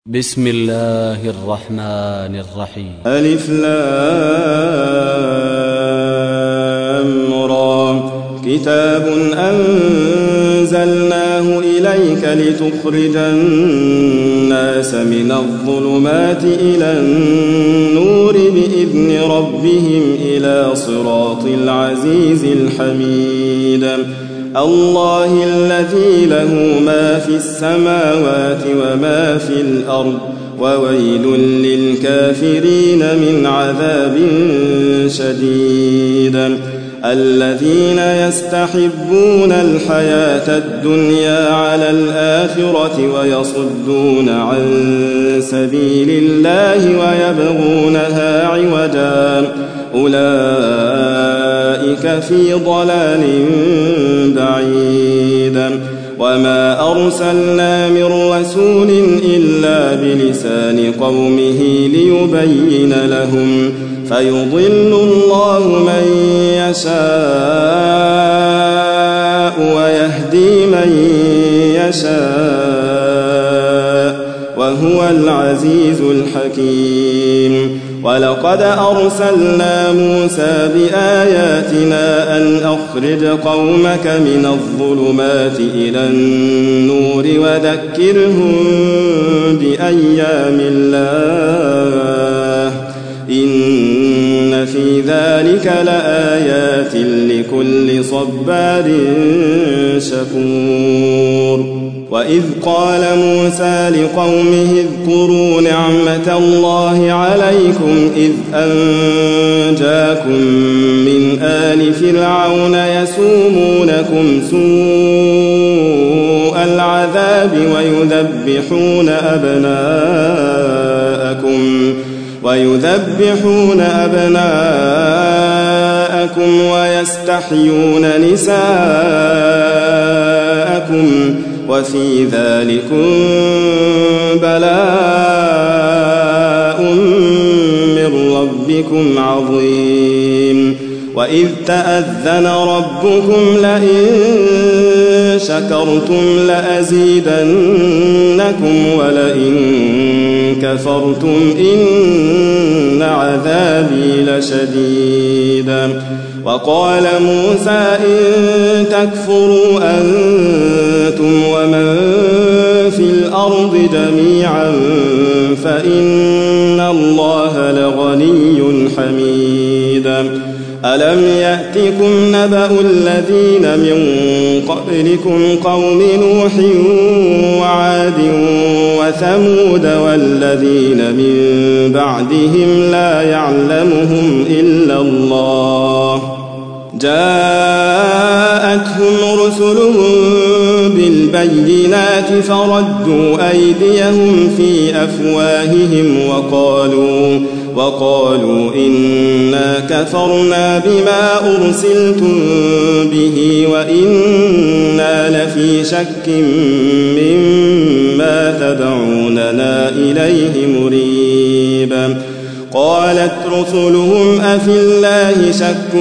بسم الله الرحمن الرحيم. ألف لام را. كتاب أنزلناه إليك لتخرج الناس من الظلمات إلى النور بإذن ربهم إلى صراط العزيز الحميد. الله الذي له ما في السماوات وما في الأرض وويل للكافرين من عذاب شديد. الذين يستحبون الحياة الدنيا على الآخرة ويصدون عن سبيل الله ويبغونها عوجا أولئك في ضلال بعيد. وما أرسلنا من رسول إلا بلسان قومه ليبين لهم فيضل الله من يشاء ويهدي من يشاء وهو العزيز الحكيم. ولقد أرسلنا موسى بآياتنا أن أخرج قومك من الظلمات إلى النور وذكرهم بأيام الله إن في ذلك لآيات لكل صبار شكور. وإذ قال موسى لقومه اذكروا نعمة الله عليكم إذ أنجاكم من آل فرعون يسومونكم سوء العذاب ويذبحون أبناءكم ويستحيون نساءكم وفي ذلكم بلاء من ربكم عظيم. وإذ تأذن ربكم لئن شكرتم لأزيدنكم ولئن كفرتم إن عذابي لشديد. وقال موسى إن تكفروا أنتم ومن في الأرض جميعا فإن الله لغني حميد. ألم يأتكم نبأ الذين من قبلكم قوم نوح وعاد وثمود والذين من بعدهم لا يعلمهم إلا الله جاءتهم رسلهم بالبينات فردوا أيديهم في أفواههم وقالوا إنا كفرنا بما أرسلتم به وإنا لفي شك مما تدعوننا إليه مريب. قالت رسلهم أفي الله شك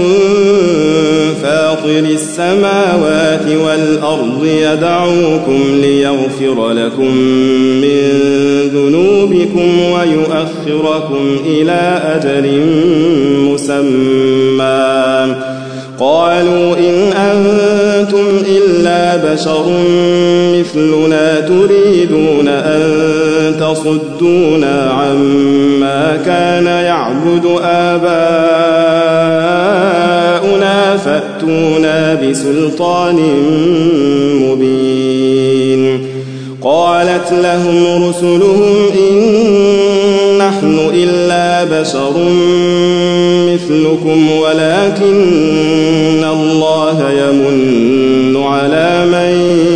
فاطر السماوات والأرض يدعوكم ليغفر لكم من ذنوبكم ويؤخركم إلى أجل مسمى. قالوا إن أنتم إلا بشر مثلنا تريدون أن تصدونا عما كان يعبد آباؤنا فأتونا بسلطان مبين. قالت لهم رسلهم إن نحن إلا بشر مثلكم ولكن الله يمن على من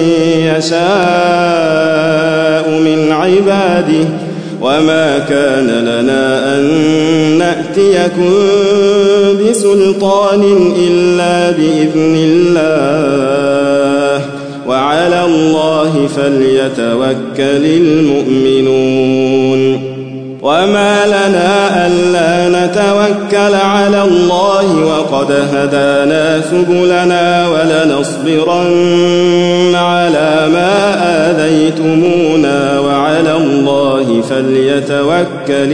يشاء من عباده وما كان لنا أن نأتيكم بسلطان إلا بإذن الله وعلى الله فليتوكل المؤمنون. وما لنا ألا نتوكل على الله وقد هدانا سبلنا ولنصبرن على ما آذيتمونا وعلى الله فليتوكل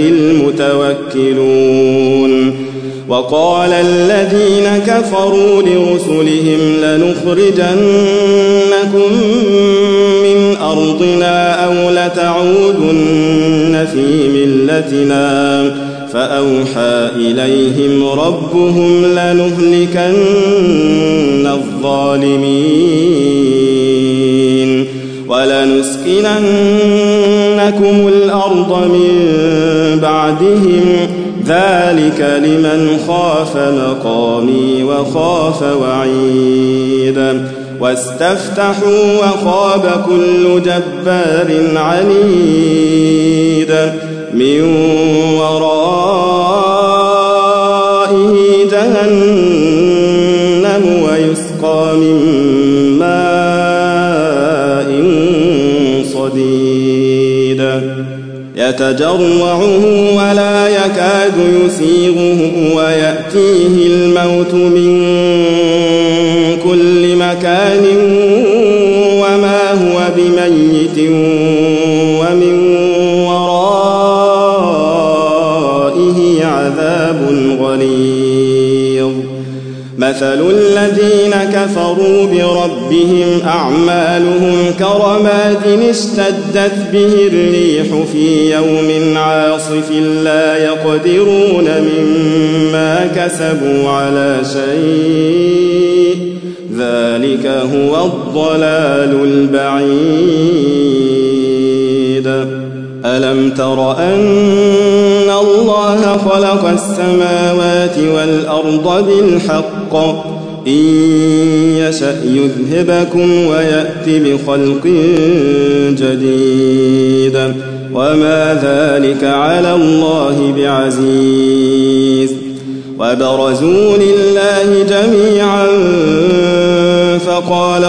المتوكلون وقال الذين كفروا لرسلهم لنخرجنكم من أرضنا أو لتعودن في ملتنا فأوحى إليهم ربهم لنهلكن الظالمين ولنسكننكم الأرض من بعدهم ذلك لمن خاف مقامي وخاف وعيد واستفتحوا وخاب كل جبار عنيد من ورائه جهنم ويسقى من ماء صديد يتجرعه ولا يكاد يسيغه ويأتيه الموت من كل مكان وما هو بميت ومن ورائه عذاب غليظ مثل الذين كفروا بربهم أعمالهم كرماد اشتدت به الريح في يوم عاصف لا يقدرون مما كسبوا على شيء ذلك هو الضلال البعيد ألم تر أن الله خلق السماوات والأرض بالحق إن يشأ يذهبكم ويأت بخلق جديد وما ذلك على الله بعزيز وبرزوا لله جميعا فقال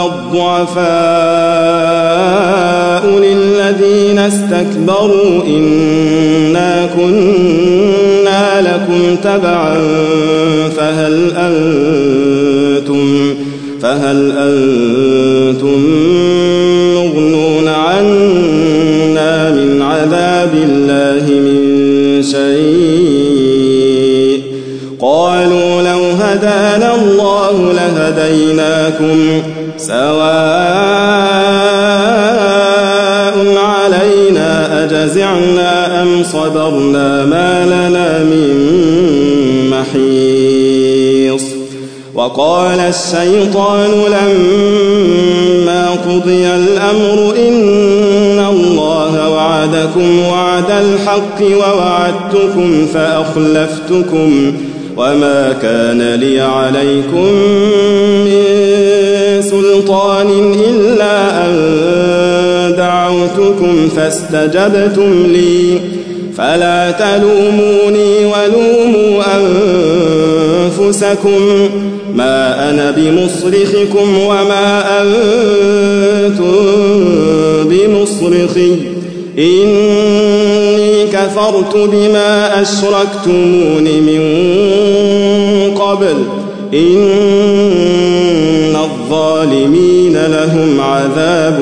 الضعفاء للذين استكبروا إنا كنا لكم تبعا فهل أنتم مغنون عنا من عذاب الله من شيء قالوا لو هدانا الله لهديناكم سواء علينا أجزعنا أم صبرنا ما لنا من محيص وقال الشيطان لما قضي الأمر إن الله وعدكم وعد الحق ووعدتكم فأخلفتكم وما كان لي عليكم من سلطان إلا أن دعوتكم فاستجبتم لي فلا تلوموني ولوموا أنفسكم ما أنا بمصرخكم وما أنتم بمصرخي إني كفرت بما أشركتمون من قبل إن الظالمين لهم عذاب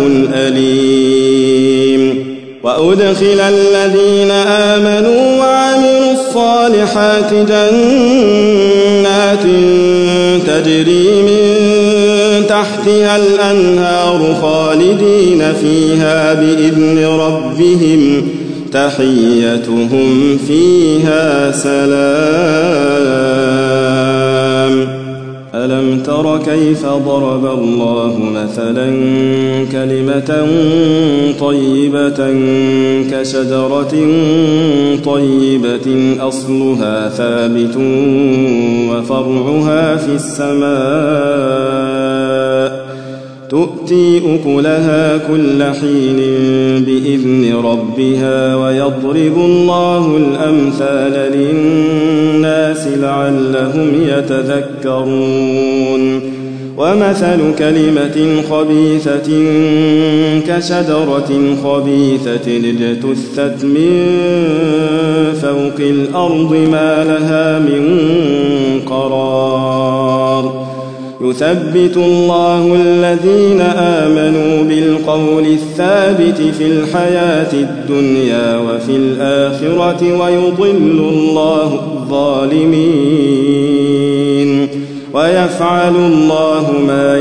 أليم وأدخل الذين آمنوا وعملوا الصالحات جنات تجري من تحتها الأنهار خالدين فيها بإذن ربهم تحيتهم فيها سلام ألم تر كيف ضرب الله مثلا كلمة طيبة كشجرة طيبة أصلها ثابت وفرعها في السماء تؤتي أكلها كل حين بإذن ربها ويضرب الله الأمثال للناس لعلهم يتذكرون ومثل كلمة خبيثة كشجرة خبيثة اجتثت من فوق الأرض ما لها من قرار يثبت الله الذين آمنوا بالقول الثابت في الحياة الدنيا وفي الآخرة ويضل الله الظالمين ويفعل الله ما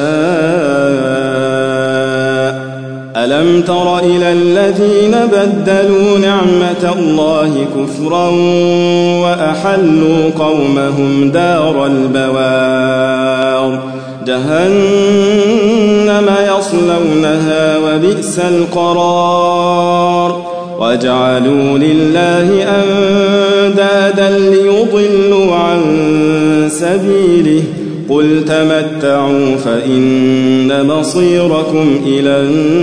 يشاء. ألم تر إلى الذين بدلوا نعمة الله كفرا وأحلوا قومهم دار البوار جهنم يصلونها وبئس القرار وجعلوا لله أندادا ليضلوا عن سبيله قل تمتعوا فإن مصيركم إلى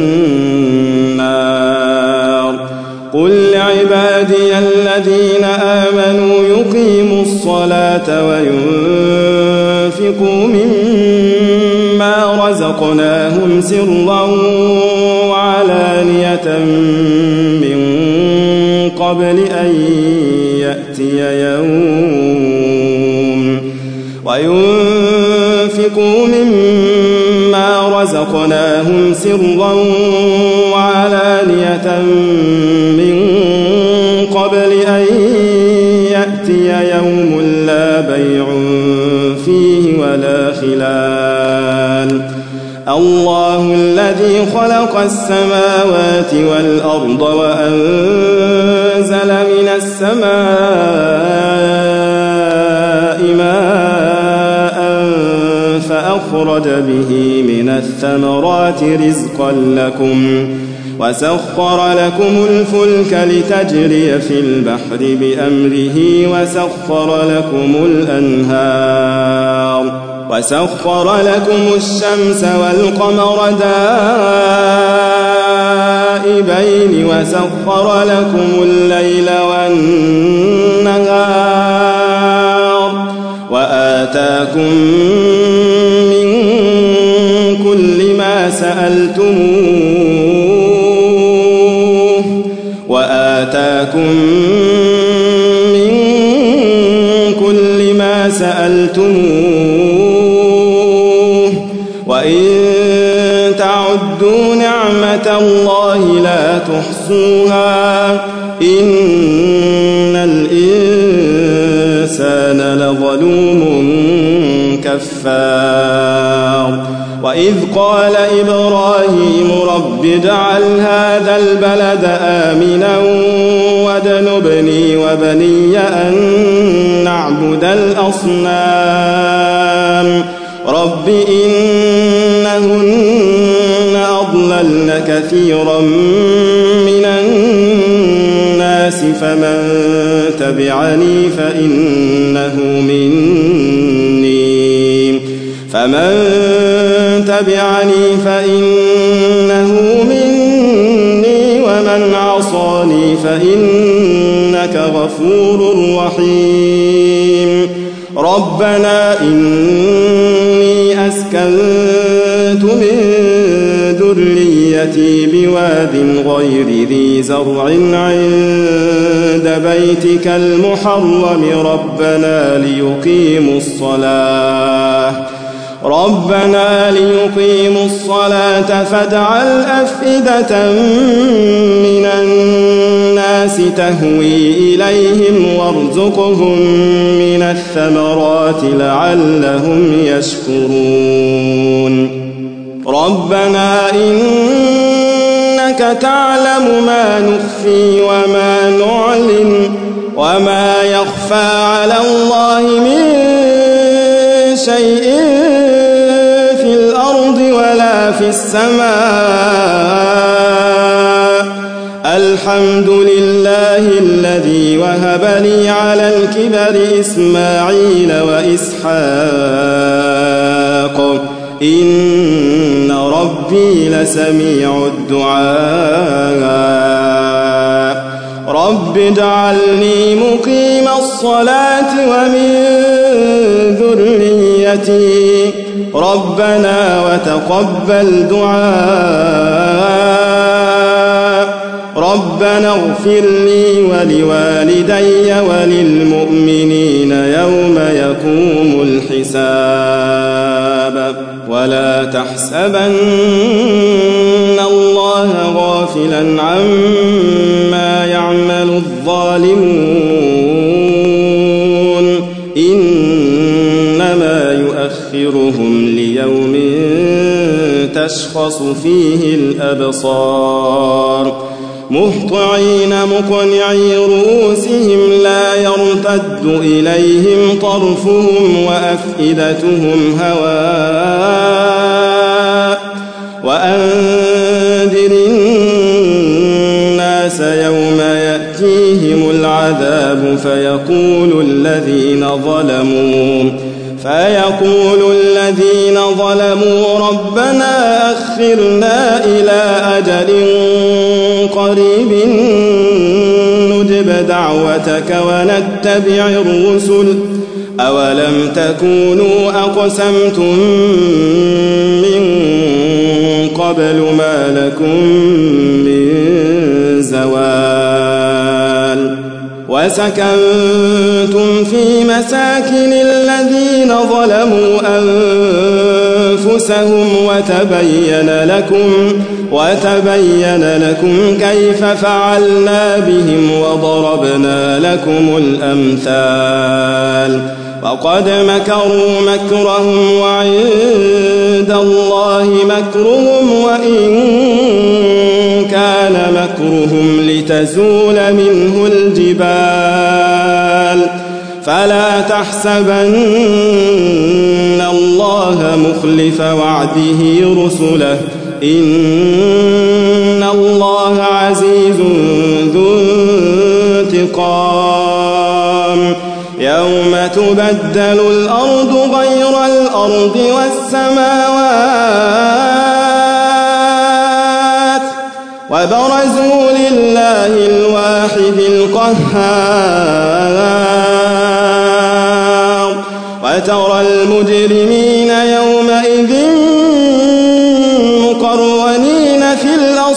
النار قل لعبادي الذين آمنوا يقيموا الصلاة وينفقوا مما رزقناهم سرا وعلانية من قبل أن يأتي يوم وينفقوا مما رزقناهم سرا وعلانية من قبل أن يأتي يوم لا بيع فيه ولا خلال الله الذي خلق السماوات والأرض وأنزل من السماء ماء فأخرج به من الثمرات رزقا لكم وسخر لكم الفلك لتجري في البحر بأمره وسخر لكم الشمس والقمر دائبين وسخر لكم الليل والنهار وآتاكم من كل ما سألتموه وإن تعدوا نعمة الله لا تحصوها إن الإنسان لظلوم كفار وإذ قال إبراهيم رب اجعل هذا البلد آمنا واجنبني وبني أن نعبد الأصنام رب إنهن أضللن كثيرا من الناس فمن تبعني فإنه مني ومن عصاني فإنك غفور رحيم ربنا إني أسكنت من ذريتي بواد غير ذي زرع عند بيتك المحرم ربنا ليقيموا الصلاة فاجعل أفئدة من الناس تهوي إليهم وارزقهم من الثمرات لعلهم يشكرون ربنا إنك تعلم ما نخفي وما نعلن وما يخفى على الله من شيء في الأرض ولا في السماء الحمد لله الذي وهب لي على الكبر إسماعيل وإسحاق إن ربي لسميع الدعاء رب اجعلني مقيم الصلاة ومن ذريتي ربنا وتقبل دعاء ربنا اغفر لي ولوالدي وللمؤمنين يوم يقوم الحساب ولا تحسبن الله غافلا عما يعمل الظالمون إنما يؤخرهم ليوم تشخص فيه الأبصار مهطعين مقنعي رؤوسهم لا يرتد إليهم طرفهم وأفئدتهم هواء وأنذر الناس يوم يأتيهم العذاب فيقول الذين ظلموا ربنا أخرنا إلى أجل قريب نجب دعوتك ونتبع الرسل أولم تكونوا أقسمتم من قبل ما لكم من زوال وسكنتم في مساكن الذين ظلموا أنفسهم وتبين لكم كيف فعلنا بهم وضربنا لكم الأمثال وقد مكروا مكرهم وعند الله مكرهم وإن كان مكرهم لتزول منه الجبال فلا تحسبن الله مخلف وعده رسله إن الله عزيز ذو انتقام يوم تبدل الأرض غير الأرض والسماوات وبرزوا لله الواحد القهار وترى المجرمين يومئذ مقرنين في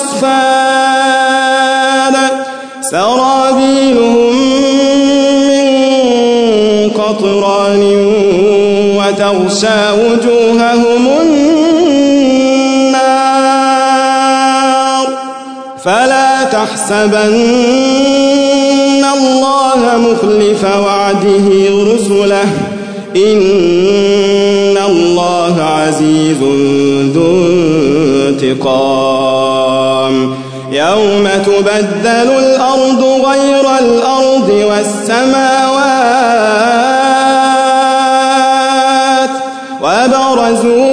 الأصفاد سرابيلهم من قطران وتغشى وجوههم النار فلا تحسبن الله مخلف وعده رسله إن الله عزيز ذو انتقام يوم تبدل الأرض غير الأرض والسماوات وبرزوا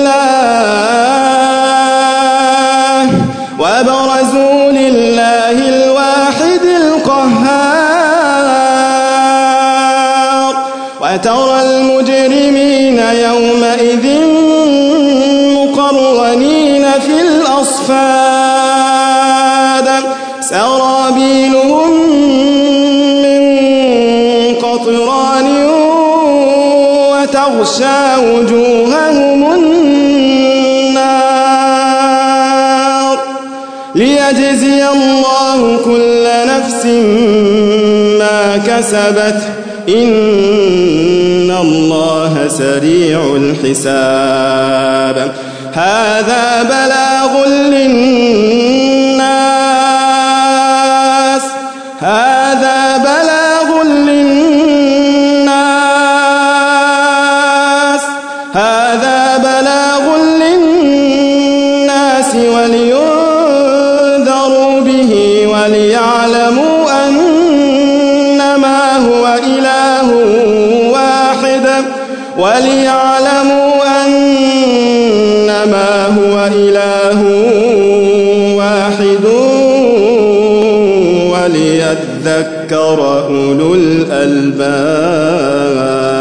لله الواحد القهار وترى المجرمين يومئذ مقرنين في الأصفاد سرابيلهم من قطران وتغشى وجوههم النار ليجزي الله كل نفس ما كسبت إن الله سريع الحساب هذا بلاغ للناس ولينذروا به وليعلموا أنما هو إله واحد وليذكر أولو الألباب.